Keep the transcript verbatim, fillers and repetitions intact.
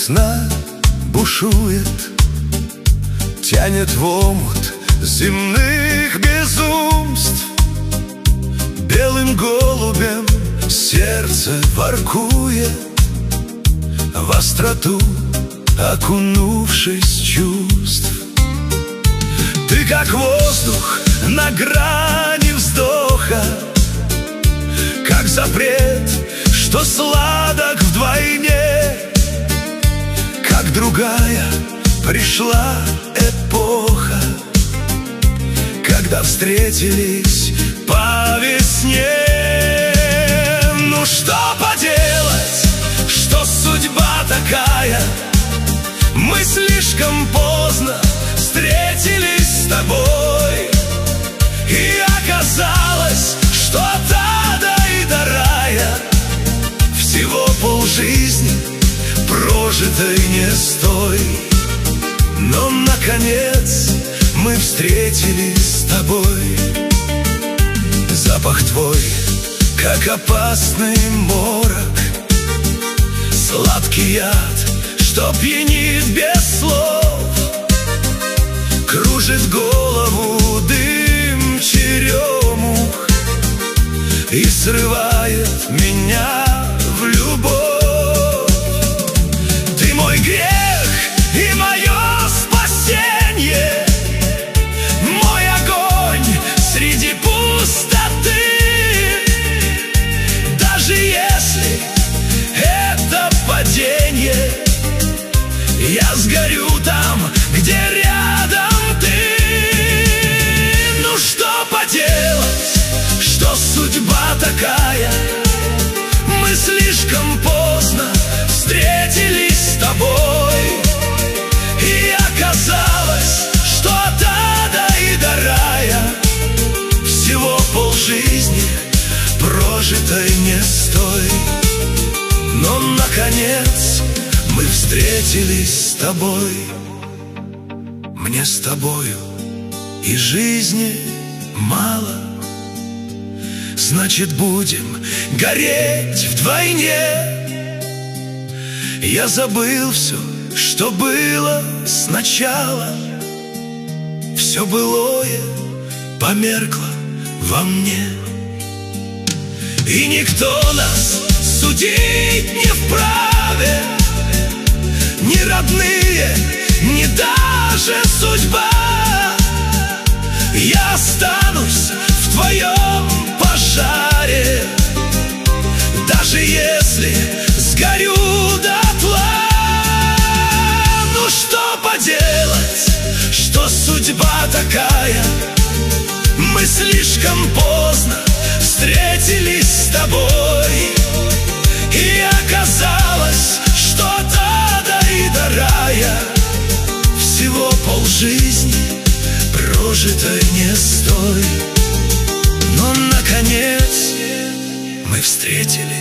Весна бушует, тянет в омут земных безумств. Белым голубем сердце воркует, в остроту окунувшись чувств. Ты как воздух на грани вздоха, как запрет, что сладок вдвойне, как другая пришла эпоха, когда встретились по весне. Ну что поделать, что судьба такая, мы слишком поздно встретились с тобой, и оказалось, что та и до рая всего полжизни прожитой не стой. Но, наконец, мы встретились с тобой. Запах твой, как опасный морок, сладкий яд, что пьянит без слов, кружит голову дым черемух и срывает меня в любовь. Ты мой грех и мое спасенье, мой огонь среди пустоты. Даже если это падение, я сгорю там, где рядом ты. Ну что поделать, что судьба такая, мы слишком поздно встретились с тобой, и оказалось, что та и до рая всего полжизни прожитой не стой. Но, наконец, мы встретились с тобой. Мне с тобою и жизни мало, значит, будем гореть вдвойне. Я забыл все, что было сначала, все былое померкло во мне, и никто нас судить не вправе, ни родные, ни даже судьба. Я останусь в твоем пожаре, даже если сгорю дотла. Ну что поделать, что судьба такая, мы слишком поздно встретились с тобой, и оказалось, что та и до рая всего полжизни прожитой не стой. Но, наконец, мы встретились